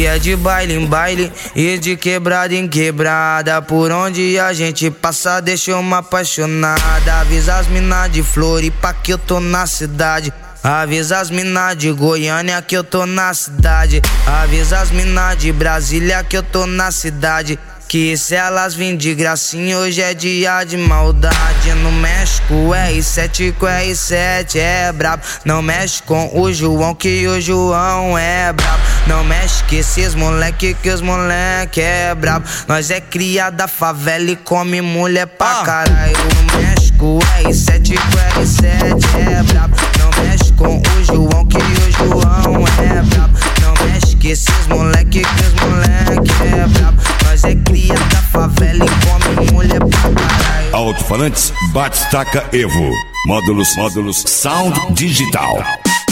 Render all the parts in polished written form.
é de baile em baile e de quebrada em quebrada. Por onde a gente passa deixa uma apaixonada. Avisa as mina de Floripa que eu tô na cidade. Avisa as mina de Goiânia que eu tô na cidade. Avisa as mina de Brasília que eu tô na cidade. Que se elas vêm de gracinha hoje é dia de maldade. No México R7 com R7 é brabo. Não mexe com o João que o João é brabo. Não mexe com esses moleque que os moleque é brabo. Nós é cria da favela e come mulher pra caralho. No México R7 com R7 é brabo. Não mexe com o João que o João é brabo. Não mexe com esses moleque que os moleque é brabo. Nós é cria da favela e come mulher pra caralho. Alto-falantes Batistaca Evo. Módulos Sound Digital.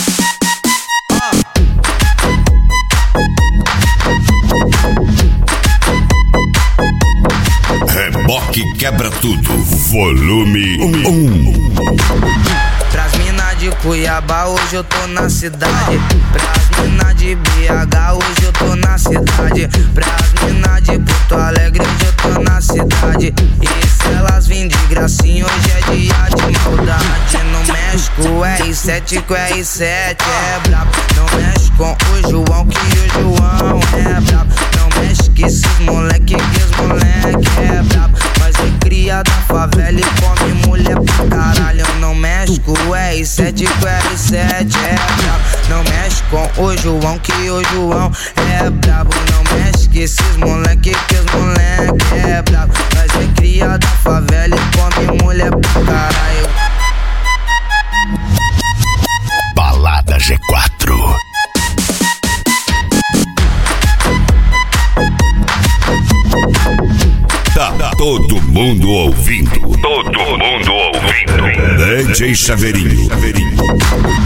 Reboque quebra tudo. Volume 1. Pras mina de Cuiabá hoje eu tô na cidade. Pras mina de BH hoje eu tô na cidade. Pras mina de Porto Alegre hoje eu tô na cidade. E se elas vêm de gracinha hoje é dia de maldade. No México R7 com R7 é brabo. Não mexe com o João que o João é brabo. Não mexe com esses moleque que os moleque é brabo. Mas é cria da favela e come mulher pra caralho. Não mexe com o R7 com R7 é brabo. Não mexe com o João que o João é brabo. Não mexe com esses moleque que os moleque é brabo. Mas é cria da favela e come mulher pra caralho. Balada G4. Tá todo mundo ouvindo. Todo mundo ouvindo. DJ Chaveirinho.